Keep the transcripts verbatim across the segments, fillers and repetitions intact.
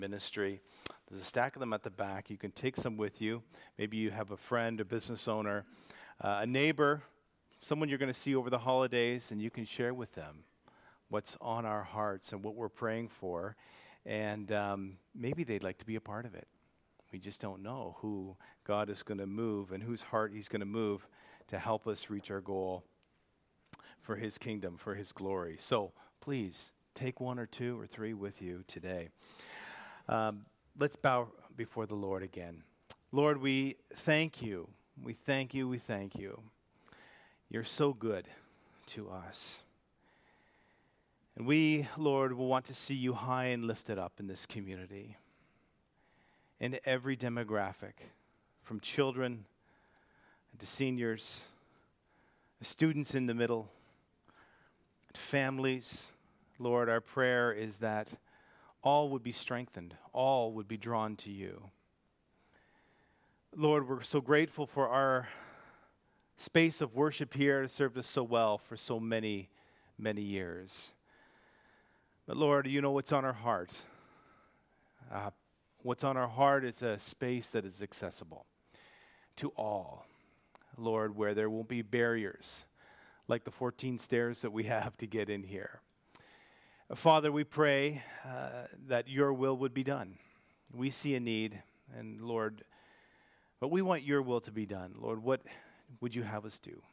ministry. There's a stack of them at the back. You can take some with you. Maybe you have a friend, a business owner, uh, a neighbor, someone you're going to see over the holidays, and you can share with them what's on our hearts and what we're praying for. And um, maybe they'd like to be a part of it. We just don't know who God is going to move and whose heart he's going to move to help us reach our goal for his kingdom, for his glory. So please take one or two or three with you today. Um, let's bow before the Lord again. Lord, we thank you. We thank you. We thank you. You're so good to us. And we, Lord, will want to see you high and lifted up in this community, in every demographic, from children to seniors, students in the middle, families. Lord, our prayer is that all would be strengthened, all would be drawn to you. Lord, we're so grateful for our space of worship here to serve us so well for so many, many years. But Lord, you know what's on our heart. Uh, what's on our heart is a space that is accessible to all. Lord, where there won't be barriers like the fourteen stairs that we have to get in here. Father, we pray uh, that your will would be done. We see a need, and Lord, but we want your will to be done. Lord, what would you have us do?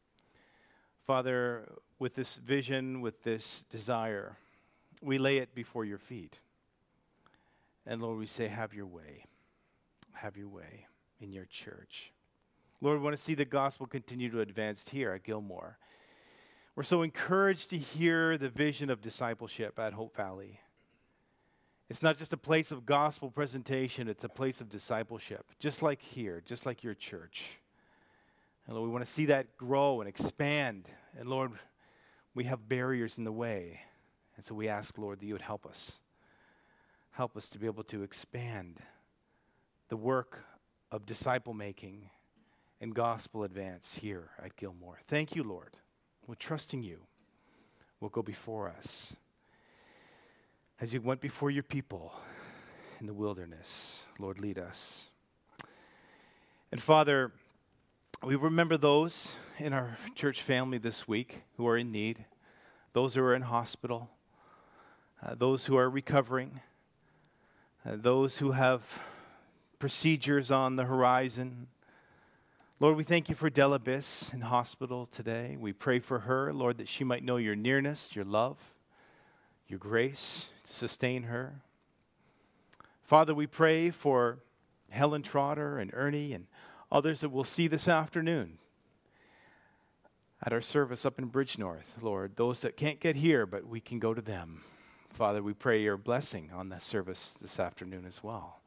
Father, with this vision, with this desire, we lay it before your feet. And Lord, we say, have your way. Have your way in your church. Lord, we want to see the gospel continue to advance here at Gilmore. We're so encouraged to hear the vision of discipleship at Hope Valley. It's not just a place of gospel presentation, it's a place of discipleship, just like here, just like your church. And Lord, we want to see that grow and expand. And Lord, we have barriers in the way. And so we ask, Lord, that you would help us. Help us to be able to expand the work of disciple making and gospel advance here at Gilmore. Thank you, Lord. We're trusting you. We'll go before us. As you went before your people in the wilderness, Lord, lead us. And Father, we remember those in our church family this week who are in need, those who are in hospital, uh, those who are recovering, uh, those who have procedures on the horizon. Lord, we thank you for Della Biss in hospital today. We pray for her, Lord, that she might know your nearness, your love, your grace to sustain her. Father, we pray for Helen Trotter and Ernie and others that we'll see this afternoon at our service up in Bridgenorth, Lord. Those that can't get here, but we can go to them. Father, we pray your blessing on the service this afternoon as well.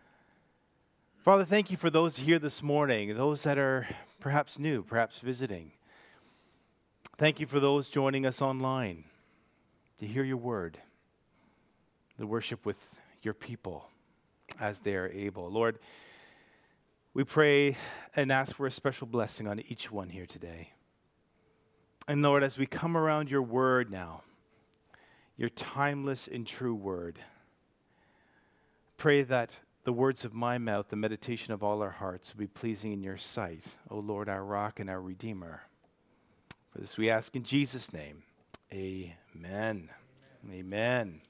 Father, thank you for those here this morning, those that are perhaps new, perhaps visiting. Thank you for those joining us online to hear your word, to worship with your people as they are able. Lord, we pray and ask for a special blessing on each one here today. And Lord, as we come around your word now, your timeless and true word, pray that the words of my mouth, the meditation of all our hearts will be pleasing in your sight, O Lord, our rock and our redeemer. For this we ask in Jesus' name. Amen. Amen. Amen.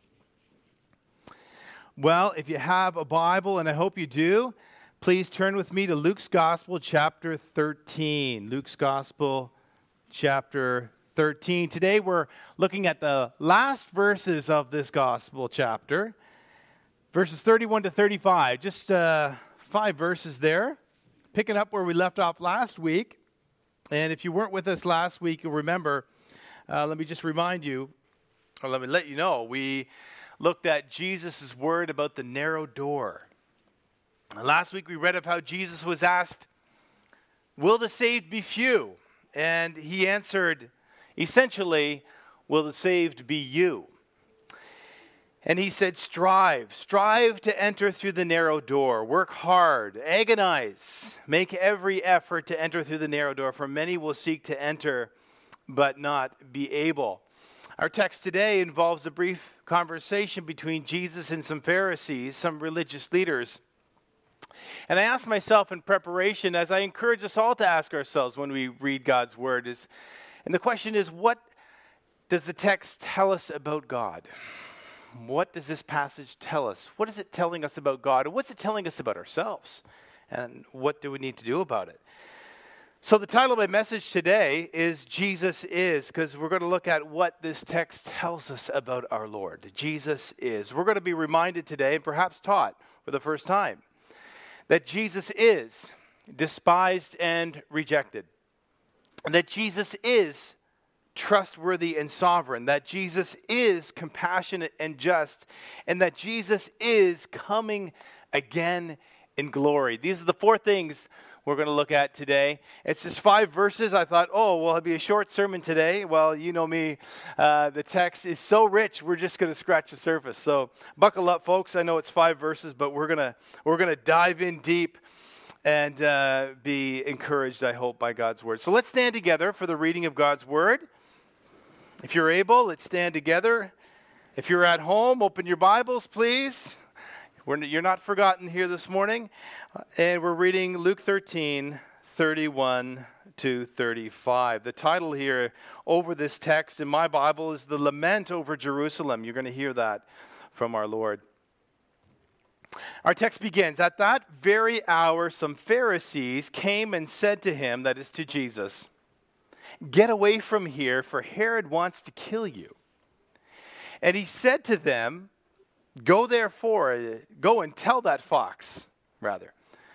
Well, if you have a Bible, and I hope you do, please turn with me to Luke's Gospel, chapter thirteen. Luke's Gospel, chapter thirteen. Today we're looking at the last verses of this Gospel chapter. Verses thirty-one to thirty-five, just uh, five verses there, picking up where we left off last week. And if you weren't with us last week, you'll remember, uh, let me just remind you, or let me let you know, we looked at Jesus' word about the narrow door. And last week we read of how Jesus was asked, will the saved be few? And he answered, essentially, will the saved be you? And he said, strive, strive to enter through the narrow door. Work hard, agonize, make every effort to enter through the narrow door, for many will seek to enter, but not be able. Our text today involves a brief conversation between Jesus and some Pharisees, some religious leaders. And I asked myself in preparation, as I encourage us all to ask ourselves when we read God's word, is, and the question is, what does the text tell us about God? What does this passage tell us? What is it telling us about God? And what's it telling us about ourselves? And what do we need to do about it? So the title of my message today is Jesus Is, because we're going to look at what this text tells us about our Lord. Jesus is. We're going to be reminded today, and perhaps taught for the first time, that Jesus is despised and rejected. And that Jesus is trustworthy and sovereign. That Jesus is compassionate and just. And that Jesus is coming again in glory. These are the four things we're going to look at today. It's just five verses. I thought, oh, well, it'll be a short sermon today. Well, you know me. Uh, the text is so rich, we're just going to scratch the surface. So buckle up, folks. I know it's five verses, but we're going to we're going to dive in deep and uh, be encouraged, I hope, by God's word. So let's stand together for the reading of God's word. If you're able, let's stand together. If you're at home, open your Bibles, please. We're, you're not forgotten here this morning. And we're reading Luke thirteen, thirty-one to thirty-five. The title here over this text in my Bible is The Lament Over Jerusalem. You're going to hear that from our Lord. Our text begins, "At that very hour some Pharisees came and said to him," that is to Jesus, "Get away from here, for Herod wants to kill you." And he said to them, Go therefore, go and tell that fox, rather.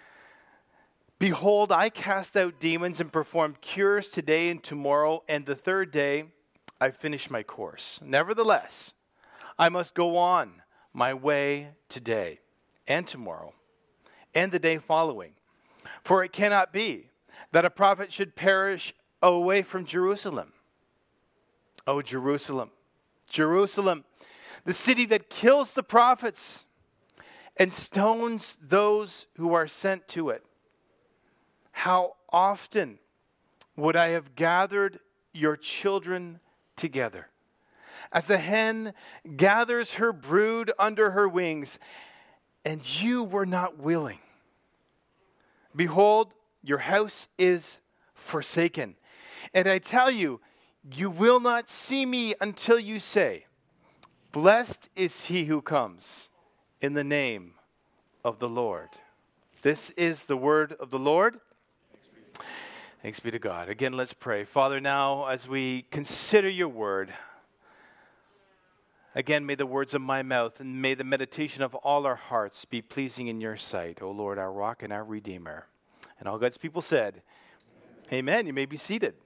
Behold, I cast out demons and perform cures today and tomorrow, and the third day I finish my course. Nevertheless, I must go on my way today and tomorrow and the day following. For it cannot be that a prophet should perish away from Jerusalem. O Jerusalem, Jerusalem, the city that kills the prophets and stones those who are sent to it. How often would I have gathered your children together, as a hen gathers her brood under her wings, and you were not willing. Behold, your house is forsaken. And I tell you, you will not see me until you say, Blessed is he who comes in the name of the Lord. This is the word of the Lord. Thanks be to God. Again, let's pray. Father, now as we consider your word, again, may the words of my mouth and may the meditation of all our hearts be pleasing in your sight, O Lord, our rock and our redeemer. And all God's people said, Amen. You may be seated.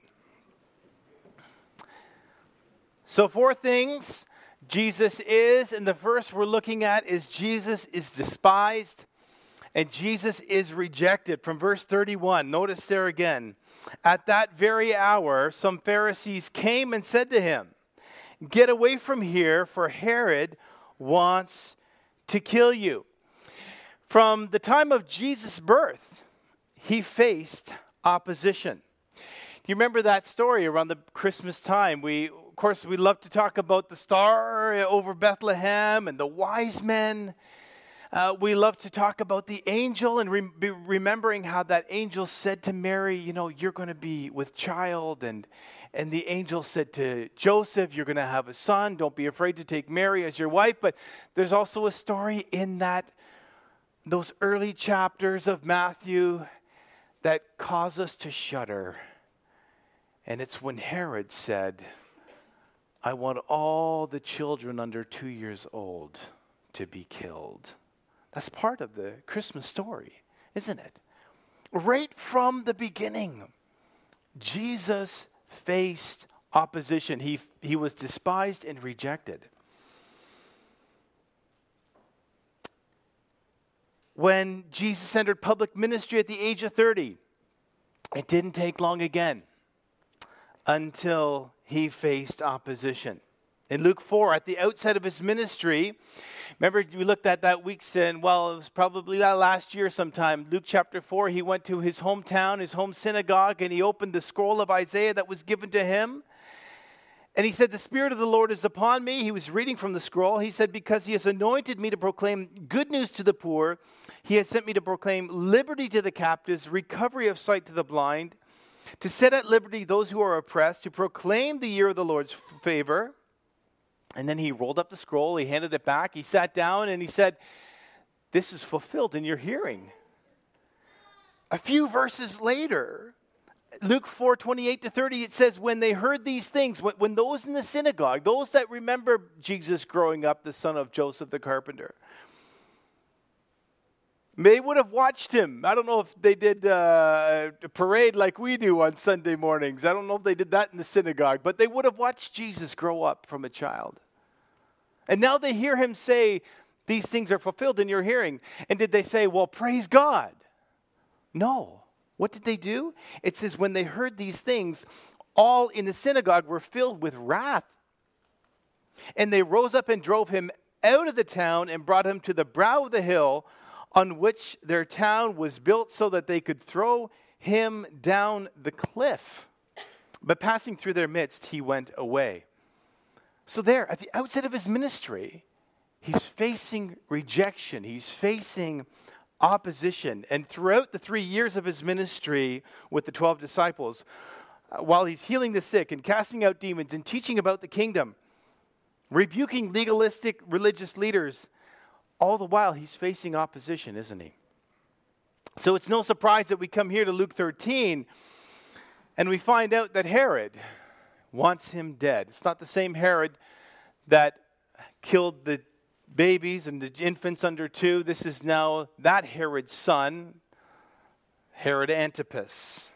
So four things Jesus is, and the first we're looking at is Jesus is despised and Jesus is rejected. From verse thirty-one, notice there again, at that very hour, some Pharisees came and said to him, Get away from here, for Herod wants to kill you. From the time of Jesus' birth, he faced opposition. Do you remember that story around the Christmas time? We, of course, we love to talk about the star over Bethlehem and the wise men. Uh, we love to talk about the angel and re- be remembering how that angel said to Mary, you know, you're going to be with child. And, and the angel said to Joseph, you're going to have a son. Don't be afraid to take Mary as your wife. But there's also a story in that those early chapters of Matthew that cause us to shudder. And it's when Herod said, I want all the children under two years old to be killed. That's part of the Christmas story, isn't it? Right from the beginning, Jesus faced opposition. He, he was despised and rejected. When Jesus entered public ministry at the age of thirty, it didn't take long again until he faced opposition. In Luke four, at the outset of his ministry, remember we looked at that week saying, well, it was probably that last year sometime. Luke chapter four, he went to his hometown, his home synagogue, and he opened the scroll of Isaiah that was given to him. And he said, the Spirit of the Lord is upon me. He was reading from the scroll. He said, because he has anointed me to proclaim good news to the poor. He has sent me to proclaim liberty to the captives, recovery of sight to the blind, to set at liberty those who are oppressed, to proclaim the year of the Lord's favor. And then he rolled up the scroll. He handed it back. He sat down and he said, this is fulfilled in your hearing. A few verses later, Luke four, twenty-eight to thirty, it says, when they heard these things, when, when those in the synagogue, those that remember Jesus growing up, the son of Joseph the carpenter, they would have watched him. I don't know if they did uh, a parade like we do on Sunday mornings. I don't know if they did that in the synagogue, but they would have watched Jesus grow up from a child. And now they hear him say, these things are fulfilled in your hearing. And did they say, well, praise God? No. What did they do? It says, when they heard these things, all in the synagogue were filled with wrath. And they rose up and drove him out of the town and brought him to the brow of the hill on which their town was built so that they could throw him down the cliff. But passing through their midst, he went away. So there, at the outset of his ministry, he's facing rejection. He's facing opposition. And throughout the three years of his ministry with the twelve disciples, uh, while he's healing the sick and casting out demons and teaching about the kingdom, rebuking legalistic religious leaders, all the while he's facing opposition, isn't he? So it's no surprise that we come here to Luke thirteen and we find out that Herod wants him dead. It's not the same Herod that killed the babies and the infants under two. This is now that Herod's son, Herod Antipas.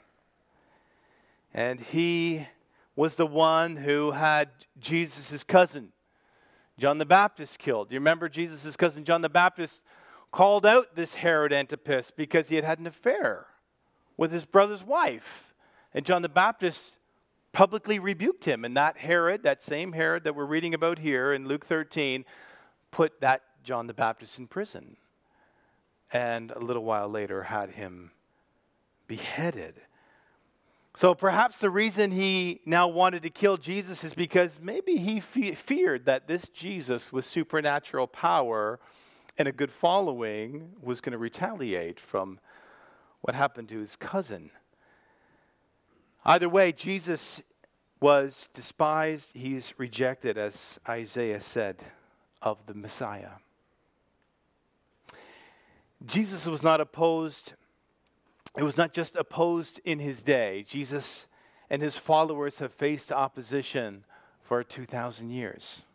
And he was the one who had Jesus' cousin, John the Baptist, killed. You remember Jesus' cousin John the Baptist called out this Herod Antipas because he had had an affair with his brother's wife. And John the Baptist publicly rebuked him. And that Herod, that same Herod that we're reading about here in Luke thirteen, put that John the Baptist in prison. And a little while later had him beheaded. So perhaps the reason he now wanted to kill Jesus is because maybe he fe- feared that this Jesus with supernatural power and a good following was going to retaliate from what happened to his cousin. Either way, Jesus was despised. He's rejected, as Isaiah said of the Messiah. Jesus was not opposed. It was not just opposed in his day. Jesus and his followers have faced opposition for two thousand years.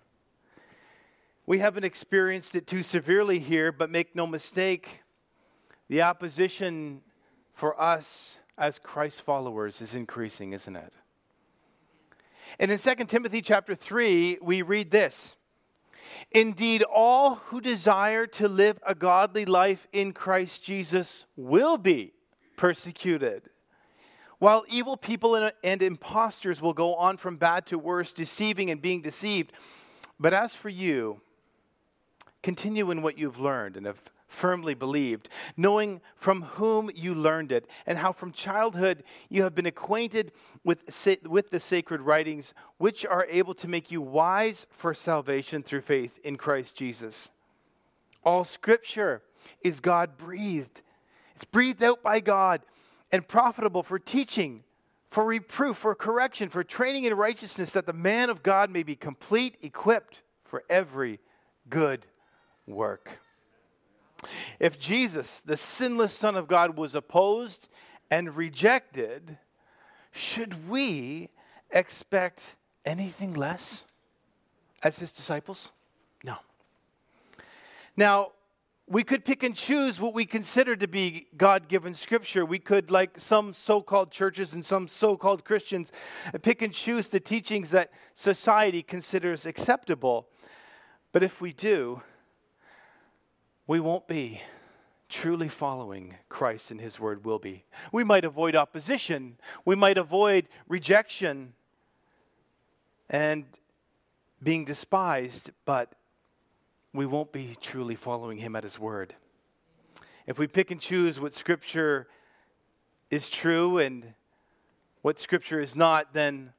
We haven't experienced it too severely here, but make no mistake, the opposition for us as Christ followers is increasing, isn't it? And in Second Timothy chapter three, we read this. Indeed, all who desire to live a godly life in Christ Jesus will be persecuted, while evil people and, and impostors will go on from bad to worse, deceiving and being deceived. But as for you, continue in what you've learned and have firmly believed, knowing from whom you learned it, and how from childhood you have been acquainted with, with the sacred writings, which are able to make you wise for salvation through faith in Christ Jesus. All Scripture is God-breathed. It's breathed out by God and profitable for teaching, for reproof, for correction, for training in righteousness, that the man of God may be complete, equipped for every good work. If Jesus, the sinless Son of God, was opposed and rejected, should we expect anything less as his disciples? No. Now, we could pick and choose what we consider to be God-given Scripture. We could, like some so-called churches and some so-called Christians, pick and choose the teachings that society considers acceptable. But if we do, we won't be truly following Christ and his word will be. We might avoid opposition. We might avoid rejection and being despised, but we won't be truly following him at his word. If we pick and choose what Scripture is true and what Scripture is not, then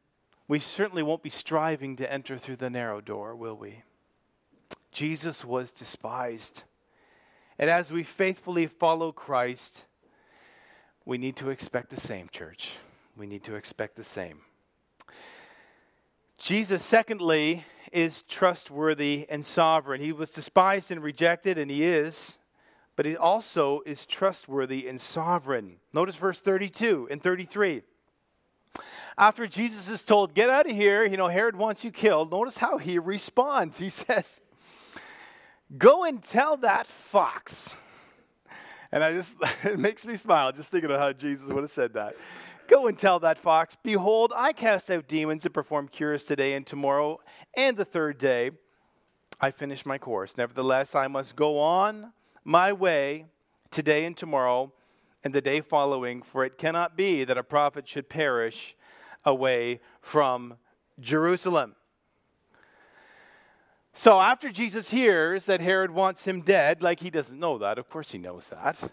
we certainly won't be striving to enter through the narrow door, will we? Jesus was despised. And as we faithfully follow Christ, we need to expect the same, church. We need to expect the same. Jesus, secondly, is trustworthy and sovereign. He was despised and rejected, and he is, but he also is trustworthy and sovereign. Notice verse thirty-two and thirty-three. After Jesus is told, get out of here, you know, Herod wants you killed, notice how he responds. He says, go and tell that fox. And I just, it makes me smile just thinking of how Jesus would have said that. Go and tell that fox, behold, I cast out demons and perform cures today and tomorrow, and the third day I finish my course. Nevertheless, I must go on my way today and tomorrow and the day following, for it cannot be that a prophet should perish away from Jerusalem. So after Jesus hears that Herod wants him dead, like he doesn't know that, of course he knows that,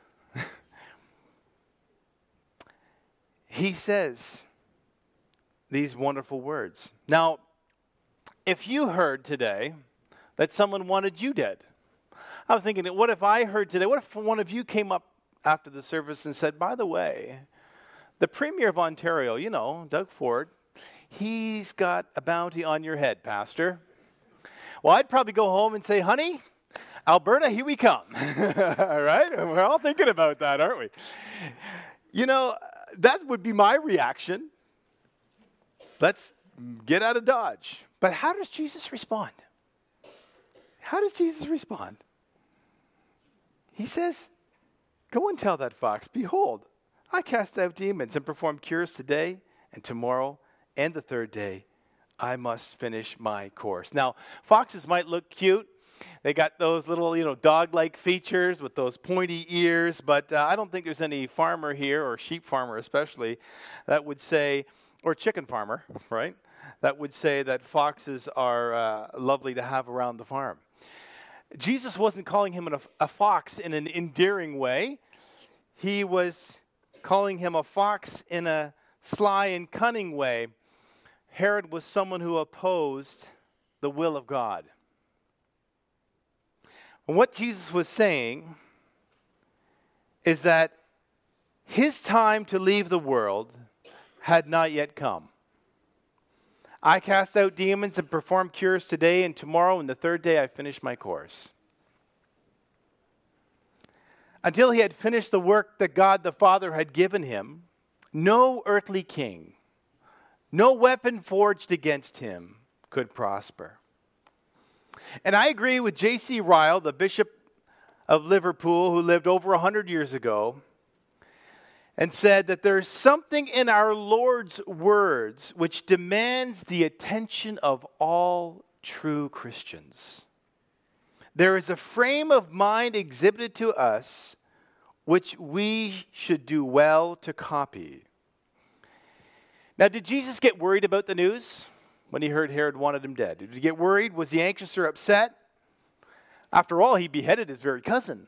he says these wonderful words. Now, if you heard today that someone wanted you dead, I was thinking, what if I heard today, what if one of you came up after the service and said, by the way, the Premier of Ontario, you know, Doug Ford, he's got a bounty on your head, Pastor. Well, I'd probably go home and say, honey, Alberta, here we come. All right? We're all thinking about that, aren't we? You know, that would be my reaction. Let's get out of Dodge. But how does Jesus respond? How does Jesus respond? He says, go and tell that fox, behold, I cast out demons and perform cures today and tomorrow and the third day. I must finish my course. Now, foxes might look cute. They got those little, you know, dog-like features with those pointy ears, but uh, I don't think there's any farmer here, or sheep farmer especially, that would say, or chicken farmer, right, that would say that foxes are uh, lovely to have around the farm. Jesus wasn't calling him a, a fox in an endearing way. He was calling him a fox in a sly and cunning way. Herod was someone who opposed the will of God. And what Jesus was saying is that his time to leave the world had not yet come. I cast out demons and perform cures today and tomorrow, and the third day I finish my course. Until he had finished the work that God the Father had given him, no earthly king, no weapon forged against him could prosper. And I agree with J C Ryle, the Bishop of Liverpool, who lived over one hundred years ago, and said that there's something in our Lord's words which demands the attention of all true Christians. There is a frame of mind exhibited to us which we should do well to copy. Now, did Jesus get worried about the news when he heard Herod wanted him dead? Did he get worried? Was he anxious or upset? After all, he beheaded his very cousin.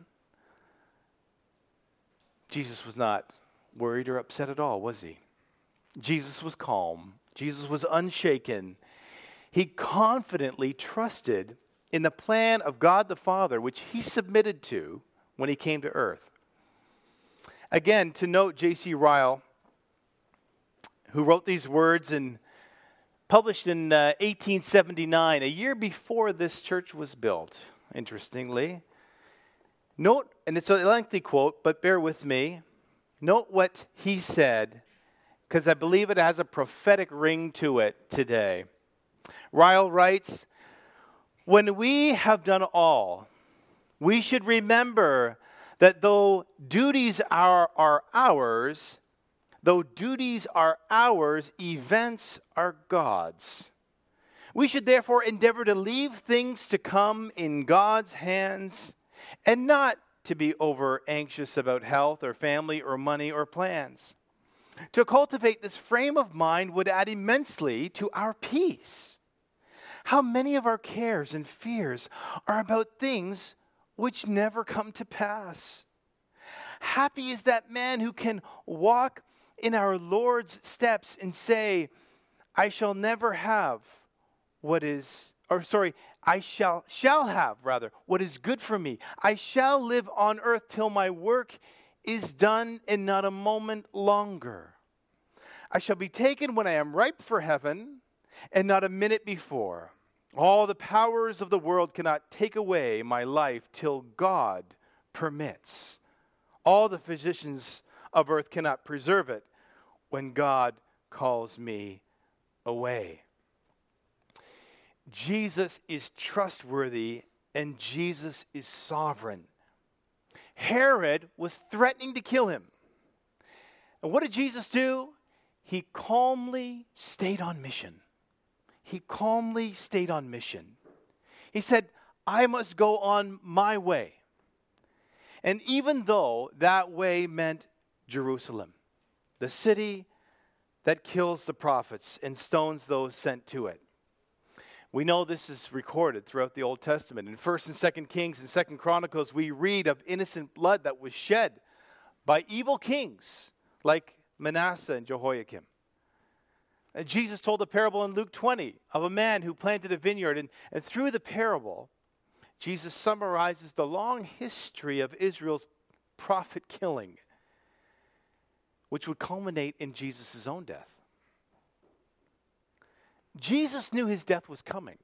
Jesus was not worried or upset at all, was he? Jesus was calm. Jesus was unshaken. He confidently trusted in the plan of God the Father, which he submitted to when he came to earth. Again, to note J C Ryle, who wrote these words and published in uh, eighteen seventy-nine, a year before this church was built, interestingly. Note, and it's a lengthy quote, but bear with me. Note what he said, because I believe it has a prophetic ring to it today. Ryle writes, when we have done all, we should remember that though duties are, are ours, though duties are ours, events are God's. We should therefore endeavor to leave things to come in God's hands and not to be over anxious about health or family or money or plans. To cultivate this frame of mind would add immensely to our peace. How many of our cares and fears are about things which never come to pass? Happy is that man who can walk in our Lord's steps and say, I shall never have what is, or sorry, I shall, shall have rather, what is good for me. I shall live on earth till my work is done and not a moment longer. I shall be taken when I am ripe for heaven and not a minute before. All the powers of the world cannot take away my life till God permits. All the physicians of earth cannot preserve it when God calls me away. Jesus is trustworthy and Jesus is sovereign. Herod was threatening to kill him. And what did Jesus do? He calmly stayed on mission. He calmly stayed on mission. He said, I must go on my way. And even though that way meant Jerusalem, the city that kills the prophets and stones those sent to it. We know this is recorded throughout the Old Testament. In First and Second Kings and Second Chronicles, we read of innocent blood that was shed by evil kings like Manasseh and Jehoiakim. And Jesus told a parable in Luke twenty of a man who planted a vineyard. And, and through the parable, Jesus summarizes the long history of Israel's prophet killing, which would culminate in Jesus' own death. Jesus knew his death was coming,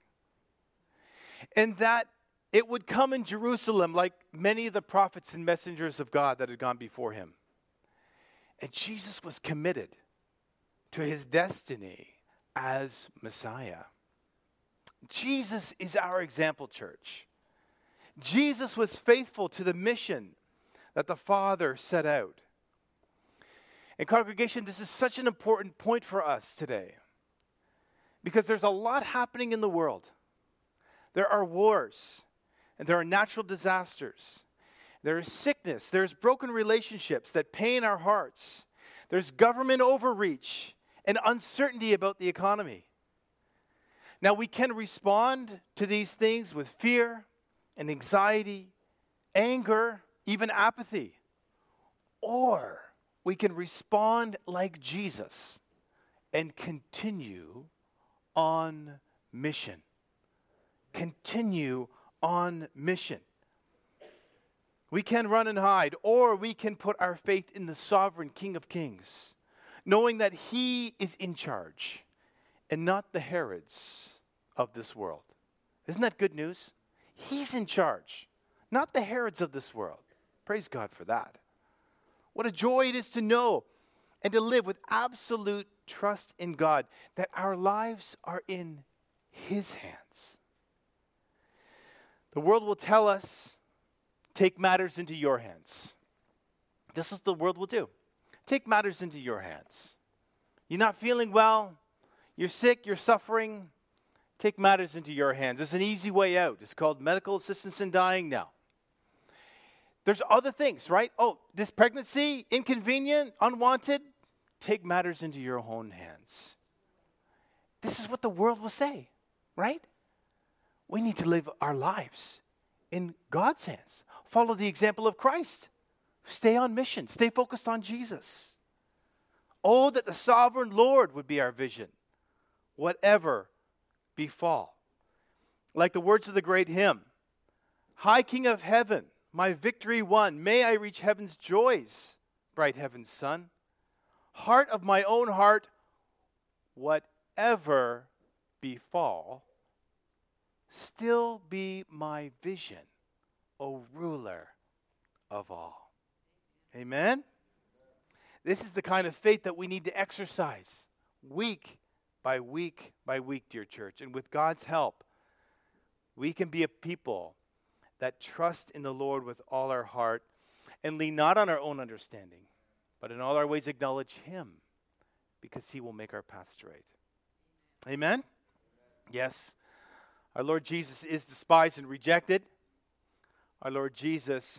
and that it would come in Jerusalem like many of the prophets and messengers of God that had gone before him. And Jesus was committed to his destiny as Messiah. Jesus is our example, church. Jesus was faithful to the mission that the Father set out. And congregation, this is such an important point for us today, because there's a lot happening in the world. There are wars, and there are natural disasters. There is sickness. There's broken relationships that pain our hearts. There's government overreach and uncertainty about the economy. Now, we can respond to these things with fear and anxiety, anger, even apathy. Or we can respond like Jesus and continue on mission. Continue on mission. We can run and hide, or we can put our faith in the sovereign King of Kings, knowing that he is in charge and not the Herods of this world. Isn't that good news? He's in charge, not the Herods of this world. Praise God for that. What a joy it is to know and to live with absolute trust in God, that our lives are in his hands. The world will tell us, take matters into your hands. This is what the world will do. Take matters into your hands. You're not feeling well, you're sick, you're suffering. Take matters into your hands. There's an easy way out. It's called medical assistance in dying now. There's other things, right? Oh, this pregnancy, inconvenient, unwanted. Take matters into your own hands. This is what the world will say, right? We need to live our lives in God's hands. Follow the example of Christ. Stay on mission. Stay focused on Jesus. Oh, that the sovereign Lord would be our vision, whatever befall. Like the words of the great hymn, High King of heaven, my victory won, may I reach heaven's joys, bright heaven's sun. Heart of my own heart, whatever befall, still be my vision, O ruler of all. Amen? This is the kind of faith that we need to exercise week by week by week, dear church. And with God's help, we can be a people that trust in the Lord with all our heart and lean not on our own understanding, but in all our ways acknowledge him, because he will make our path straight. Amen? Yes. Our Lord Jesus is despised and rejected. Our Lord Jesus,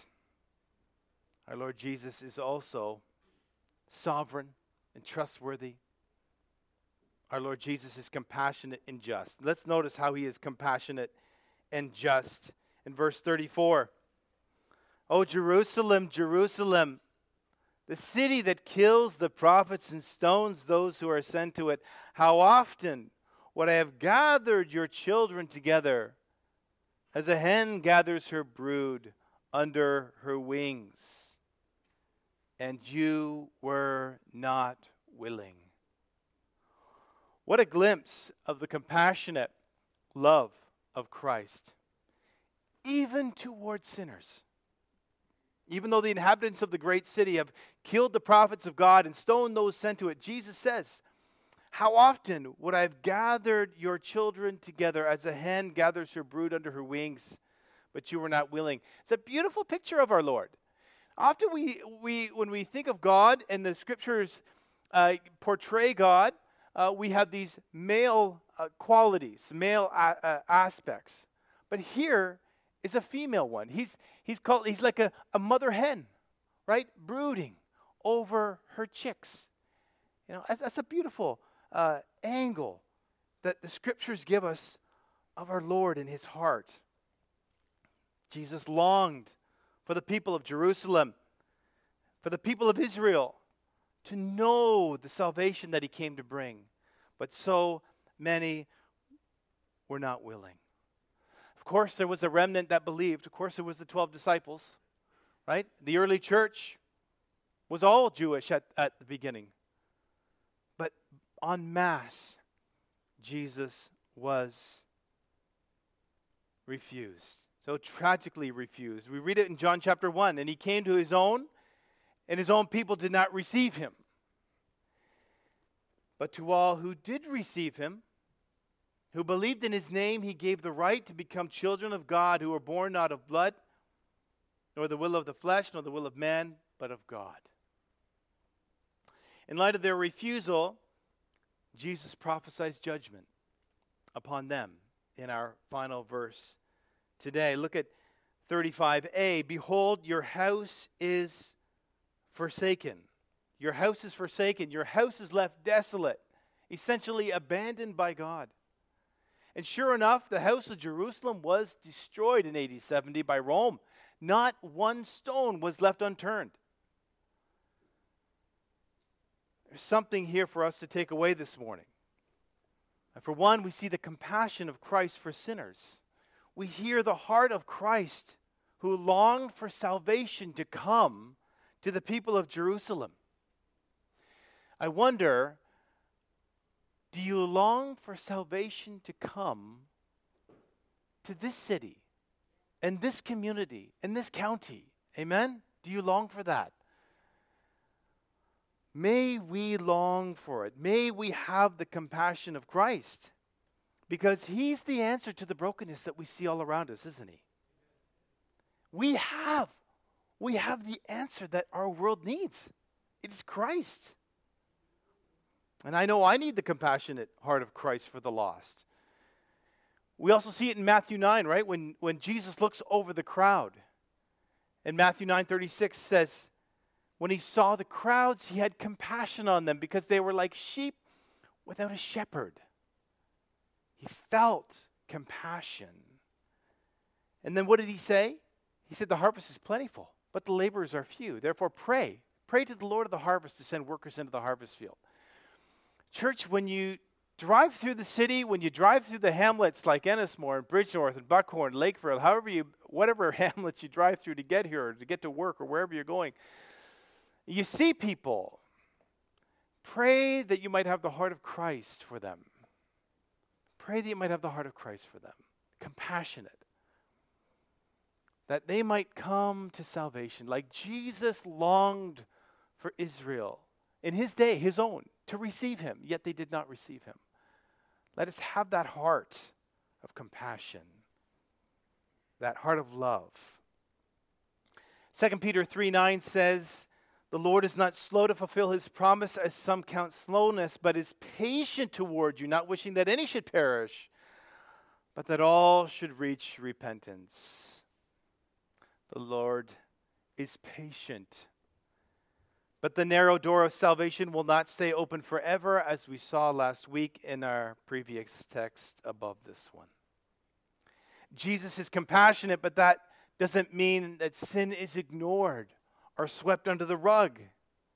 our Lord Jesus is also sovereign and trustworthy. Our Lord Jesus is compassionate and just. Let's notice how he is compassionate and just. In verse thirty-four, O Jerusalem, Jerusalem, the city that kills the prophets and stones those who are sent to it. How often would I have gathered your children together as a hen gathers her brood under her wings, and you were not willing. What a glimpse of the compassionate love of Christ, even towards sinners. Even though the inhabitants of the great city have killed the prophets of God and stoned those sent to it, Jesus says, how often would I have gathered your children together as a hen gathers her brood under her wings, but you were not willing. It's a beautiful picture of our Lord. Often we, we when we think of God and the scriptures uh, portray God, uh, we have these male uh, qualities, male a- uh, aspects. But here is a female one. He's he's called he's like a, a mother hen, right? Brooding over her chicks. You know, that's, that's a beautiful uh, angle that the scriptures give us of our Lord and his heart. Jesus longed for the people of Jerusalem, for the people of Israel, to know the salvation that he came to bring. But so many were not willing. Of course, there was a remnant that believed. Of course, it was the twelve disciples, right? The early church was all Jewish at, at the beginning. But en masse, Jesus was refused. So tragically refused. We read it in John chapter one. And he came to his own, and his own people did not receive him. But to all who did receive him, who believed in his name, he gave the right to become children of God, who were born not of blood, nor the will of the flesh, nor the will of man, but of God. In light of their refusal, Jesus prophesies judgment upon them in our final verse today. Look at thirty-five a. Behold, your house is forsaken. Your house is forsaken. Your house is left desolate, essentially abandoned by God. And sure enough, the house of Jerusalem was destroyed in A D seventy by Rome. Not one stone was left unturned. There's something here for us to take away this morning. And for one, we see the compassion of Christ for sinners. We hear the heart of Christ who longed for salvation to come to the people of Jerusalem. I wonder, do you long for salvation to come to this city and this community and this county? Amen? Do you long for that? May we long for it. May we have the compassion of Christ, because he's the answer to the brokenness that we see all around us, isn't he? We have. We have the answer that our world needs. It is Christ. And I know I need the compassionate heart of Christ for the lost. We also see it in Matthew nine, right? When, when Jesus looks over the crowd. And Matthew nine thirty-six says, when he saw the crowds, he had compassion on them because they were like sheep without a shepherd. He felt compassion. And then what did he say? He said, the harvest is plentiful, but the laborers are few. Therefore pray. Pray to the Lord of the harvest to send workers into the harvest field. Church, when you drive through the city, when you drive through the hamlets like Ennismore and Bridgenorth and Buckhorn, Lakeville, however you, whatever hamlets you drive through to get here or to get to work or wherever you're going, you see people. Pray that you might have the heart of Christ for them. Pray that you might have the heart of Christ for them. Compassionate. That they might come to salvation like Jesus longed for Israel in his day, his own, to receive him, yet they did not receive him. Let us have that heart of compassion, that heart of love. Second Peter three nine says, the Lord is not slow to fulfill his promise, as some count slowness, but is patient toward you, not wishing that any should perish, but that all should reach repentance. The Lord is patient. But the narrow door of salvation will not stay open forever, as we saw last week in our previous text above this one. Jesus is compassionate, but that doesn't mean that sin is ignored or swept under the rug.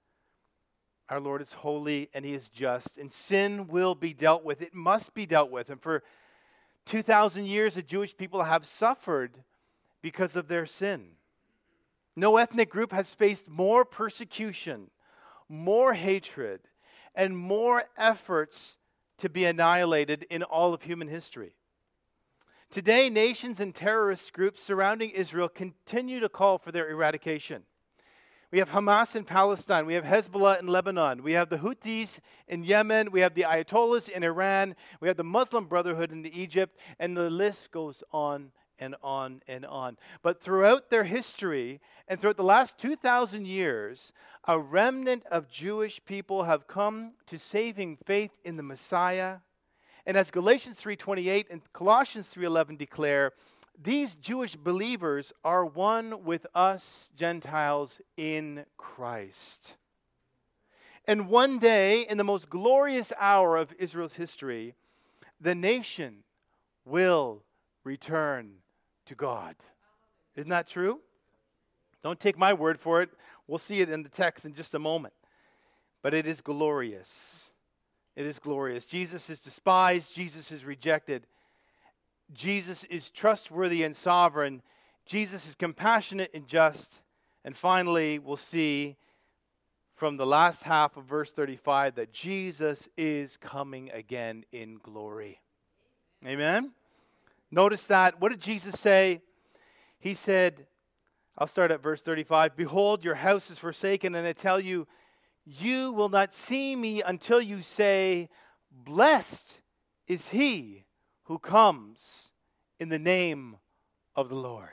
Our Lord is holy and he is just, and sin will be dealt with. It must be dealt with. And for two thousand years, the Jewish people have suffered because of their sin. No ethnic group has faced more persecution, more hatred, and more efforts to be annihilated in all of human history. Today, nations and terrorist groups surrounding Israel continue to call for their eradication. We have Hamas in Palestine. We have Hezbollah in Lebanon. We have the Houthis in Yemen. We have the Ayatollahs in Iran. We have the Muslim Brotherhood in Egypt. And the list goes on and on and on. But throughout their history and throughout the last two thousand years, a remnant of Jewish people have come to saving faith in the Messiah. And as Galatians three twenty-eight and Colossians three eleven declare, these Jewish believers are one with us Gentiles in Christ. And one day, in the most glorious hour of Israel's history, the nation will return to God. Isn't that true? Don't take my word for it. We'll see it in the text in just a moment. But it is glorious. It is glorious. Jesus is despised. Jesus is rejected. Jesus is trustworthy and sovereign. Jesus is compassionate and just. And finally, we'll see from the last half of verse thirty-five that Jesus is coming again in glory. Amen? Notice that. What did Jesus say? He said, I'll start at verse thirty-five. Behold, your house is forsaken, and I tell you, you will not see me until you say, blessed is he who comes in the name of the Lord.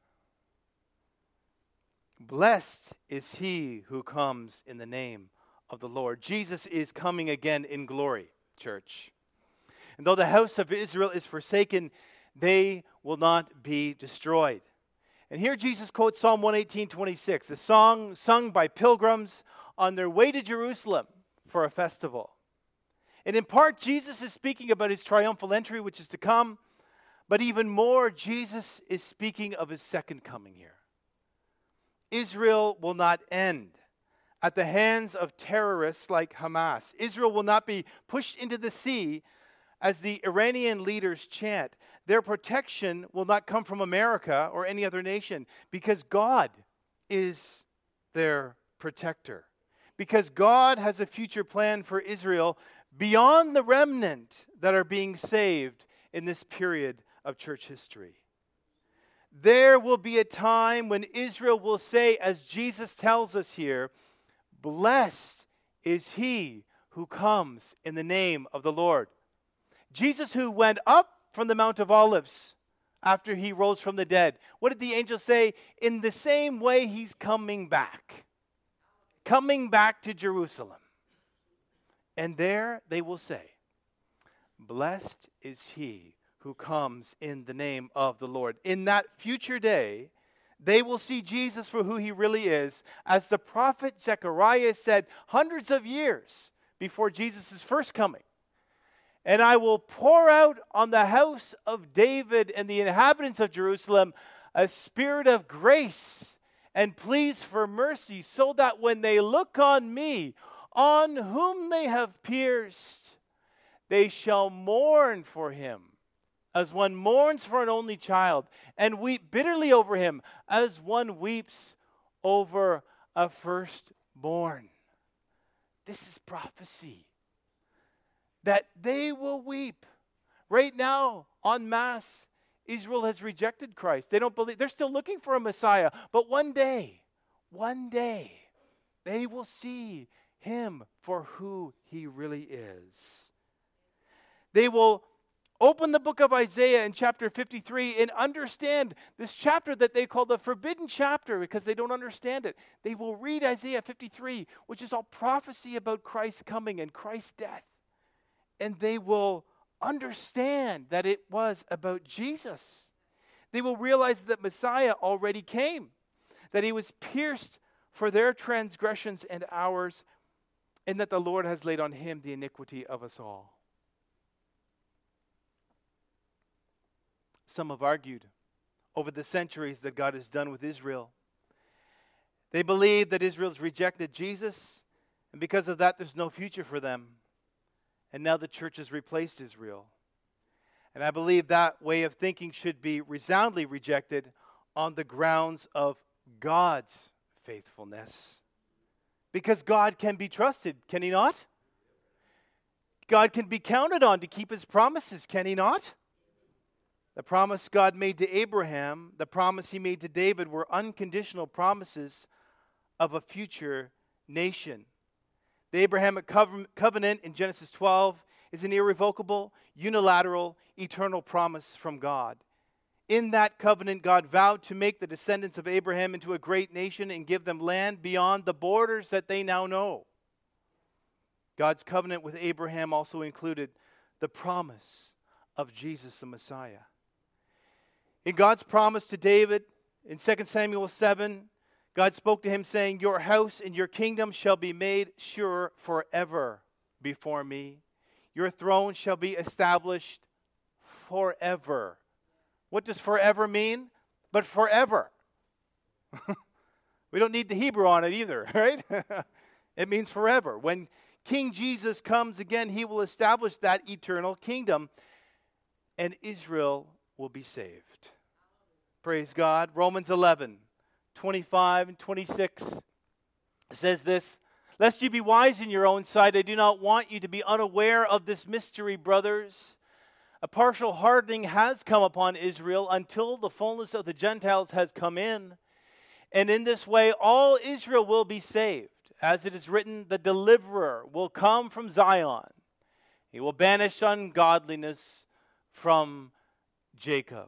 Blessed is he who comes in the name of the Lord. Jesus is coming again in glory, church. And though the house of Israel is forsaken, they will not be destroyed. And here Jesus quotes Psalm one eighteen, twenty-six, a song sung by pilgrims on their way to Jerusalem for a festival. And in part, Jesus is speaking about his triumphal entry, which is to come. But even more, Jesus is speaking of his second coming here. Israel will not end at the hands of terrorists like Hamas. Israel will not be pushed into the sea as the Iranian leaders chant. Their protection will not come from America or any other nation because God is their protector. Because God has a future plan for Israel beyond the remnant that are being saved in this period of church history. There will be a time when Israel will say, as Jesus tells us here, blessed is he who comes in the name of the Lord. Jesus, who went up from the Mount of Olives after he rose from the dead, what did the angel say? In the same way, he's coming back. Coming back to Jerusalem. And there they will say, blessed is he who comes in the name of the Lord. In that future day, they will see Jesus for who he really is, as the prophet Zechariah said hundreds of years before Jesus' first coming. And I will pour out on the house of David and the inhabitants of Jerusalem a spirit of grace and pleas for mercy, so that when they look on me, on whom they have pierced, they shall mourn for him as one mourns for an only child, and weep bitterly over him as one weeps over a firstborn. This is prophecy. That they will weep. Right now, en masse, Israel has rejected Christ. They don't believe, they're still looking for a Messiah. But one day, one day, they will see him for who he really is. They will open the book of Isaiah in chapter fifty-three and understand this chapter that they call the forbidden chapter because they don't understand it. They will read Isaiah fifty-three, which is all prophecy about Christ's coming and Christ's death. And they will understand that it was about Jesus. They will realize that Messiah already came, that he was pierced for their transgressions and ours, and that the Lord has laid on him the iniquity of us all. Some have argued over the centuries that God has done with Israel. They believe that Israel's rejected Jesus, And because of that, there's no future for them. And now the church has replaced Israel. And I believe that way of thinking should be resoundingly rejected on the grounds of God's faithfulness. Because God can be trusted, can He not? God can be counted on to keep His promises, can He not? The promise God made to Abraham, the promise He made to David were unconditional promises of a future nation. The Abrahamic covenant in Genesis twelve is an irrevocable, unilateral, eternal promise from God. In that covenant, God vowed to make the descendants of Abraham into a great nation and give them land beyond the borders that they now know. God's covenant with Abraham also included the promise of Jesus the Messiah. In God's promise to David in Second Samuel seven, God spoke to him saying, "Your house and your kingdom shall be made sure forever before me. Your throne shall be established forever." What does forever mean? But forever. We don't need the Hebrew on it either, right? It means forever. When King Jesus comes again, He will establish that eternal kingdom, and Israel will be saved. Praise God. Romans eleven, twenty-five and twenty-six says this, "Lest you be wise in your own sight, I do not want you to be unaware of this mystery, brothers. A partial hardening has come upon Israel until the fullness of the Gentiles has come in. And in this way all Israel will be saved. As it is written, the deliverer will come from Zion. He will banish ungodliness from Jacob."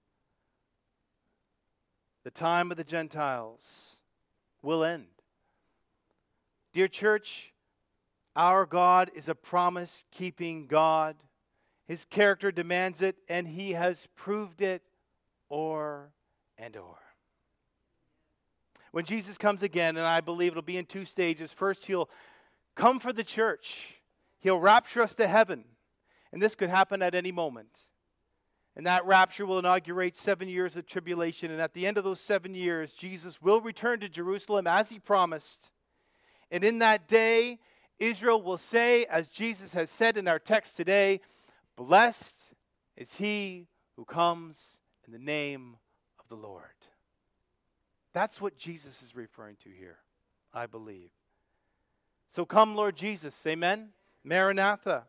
The time of the Gentiles will end. Dear church, our God is a promise-keeping God. His character demands it, and He has proved it o'er and o'er. When Jesus comes again, and I believe it'll be in two stages. First, He'll come for the church. He'll rapture us to heaven. And this could happen at any moment. And that rapture will inaugurate seven years of tribulation. And at the end of those seven years, Jesus will return to Jerusalem as He promised. And in that day, Israel will say, as Jesus has said in our text today, "Blessed is he who comes in the name of the Lord." That's what Jesus is referring to here, I believe. So come, Lord Jesus. Amen. Maranatha.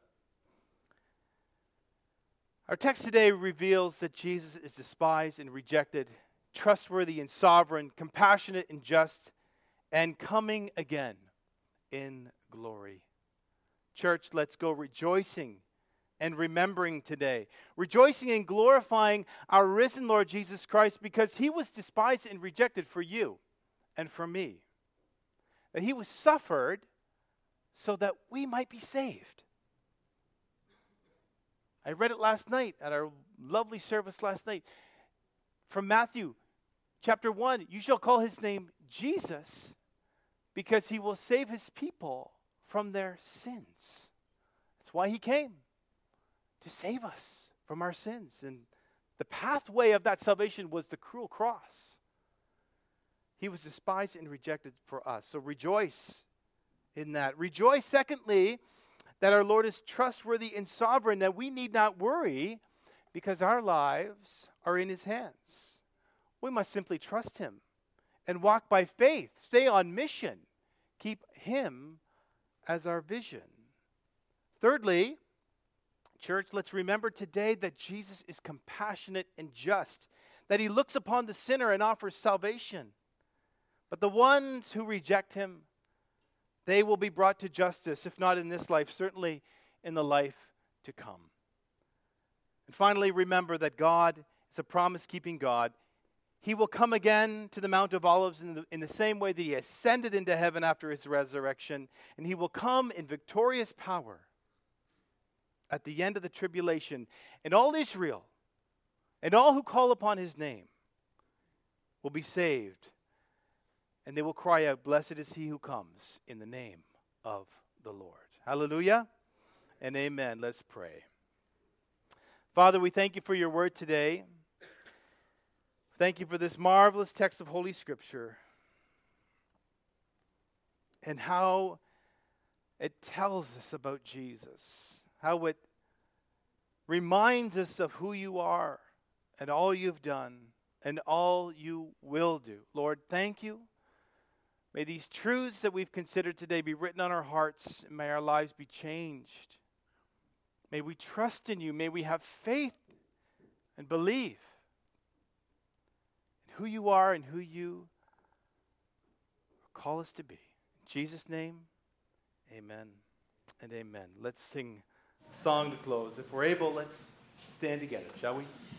Our text today reveals that Jesus is despised and rejected, trustworthy and sovereign, compassionate and just, and coming again in glory. Church, let's go rejoicing and remembering today. Rejoicing and glorifying our risen Lord Jesus Christ, because He was despised and rejected for you and for me. That He was suffered so that we might be saved. I read it last night at our lovely service last night. From Matthew chapter one, "You shall call His name Jesus, because He will save His people from their sins." That's why He came, to save us from our sins. And the pathway of that salvation was the cruel cross. He was despised and rejected for us. So rejoice in that. Rejoice, secondly, that our Lord is trustworthy and sovereign, that we need not worry because our lives are in His hands. We must simply trust Him and walk by faith, stay on mission, keep Him as our vision. Thirdly, church, let's remember today that Jesus is compassionate and just, that He looks upon the sinner and offers salvation. But the ones who reject Him, they will be brought to justice, if not in this life, certainly in the life to come. And finally, remember that God is a promise-keeping God. He will come again to the Mount of Olives in the, in the same way that He ascended into heaven after His resurrection, and He will come in victorious power at the end of the tribulation, and all Israel and all who call upon His name will be saved. And they will cry out, "Blessed is he who comes in the name of the Lord." Hallelujah and amen. Let's pray. Father, we thank You for Your word today. Thank You for this marvelous text of Holy Scripture, and how it tells us about Jesus, how it reminds us of who you are and all you've done and all you will do. Lord, thank you. May these truths that we've considered today be written on our hearts, and may our lives be changed. May we trust in you. May we have faith and believe in who you are and who you call us to be. In Jesus' name, amen and amen. Let's sing a song to close. If we're able, let's stand together, shall we?